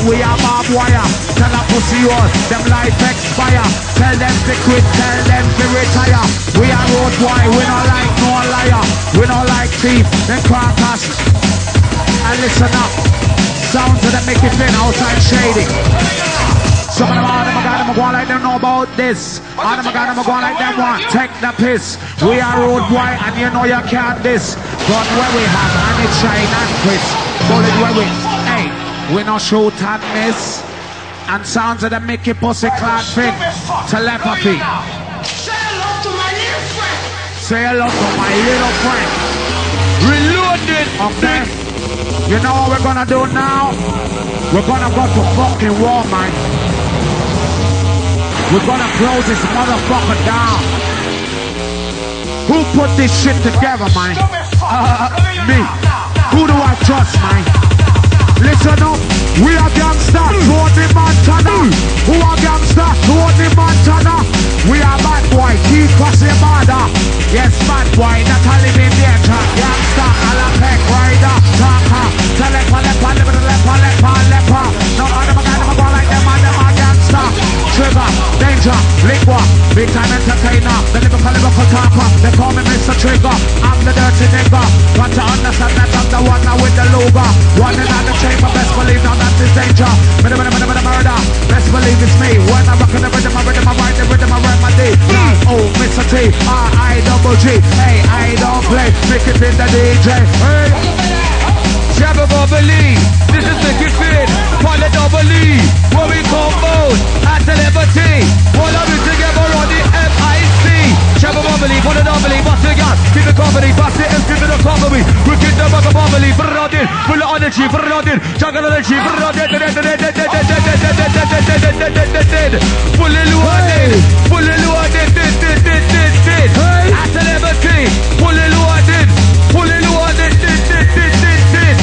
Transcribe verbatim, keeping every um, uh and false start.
we are barbed wire. Tell a pussy all, them life expire. Tell them to quit, tell them to retire. We are road boy, we don't like no liar. We don't like thief, then crackers. And listen up, sound to them make it fit outside shady. Some of them, all them, I got them, I go like them know about this. All them, I got them, I go like them want take the piss. We are road boy, and you know you can't this. Gun where we have, and it shine and quit. Bullet where we, hey, we no shoot and miss. And sounds of the Mickey pussy clad thing. Telepathy. Say hello to my little friend. Say hello to my little friend. Reloaded. Okay. You know what we're gonna do now? We're gonna go to fucking war, man. We're gonna close this motherfucker down. Who put this shit together, man? Uh, me. Who do I trust, man? Listen up, we are gangsta, Tony Montana. Who are gangsta, Tony Montana. We are bad boy, keep us in murder. Yes, bad boy, not a living danger. Gangsta, Alapec, rider, talker. Telepa, lepa, lepa, lepa, lepa, lepa. No, I'm gonna go like them, and them are gangsta. Trigger, danger, liquor, big time entertainer. The lyrical, lyrical talker. They call me Mister Trigger. I'm the dirty nigga. Got to understand that I'm the one now with the logo. One in the chamber, best believe now that is danger. Minute, minute, minute, minute, murder. Best believe it's me. When I rock in the rhythm, I rhythm, I ride the rhythm, I remedy. Oh, Mister T, R I double G. Hey, I don't play. Make it in the D J. Hey. Shabba Bubbly, this is Mickey Finn, Paula Double E, where we combos, at celebrity, all of it together on the M I C. Shabba Bubbly, Paula Double E, bust it again, keep it company, bust it and keep it a company. We keep the Bugger Bubbly, Brodin, full of energy, Brodin, jungle energy, Brodin,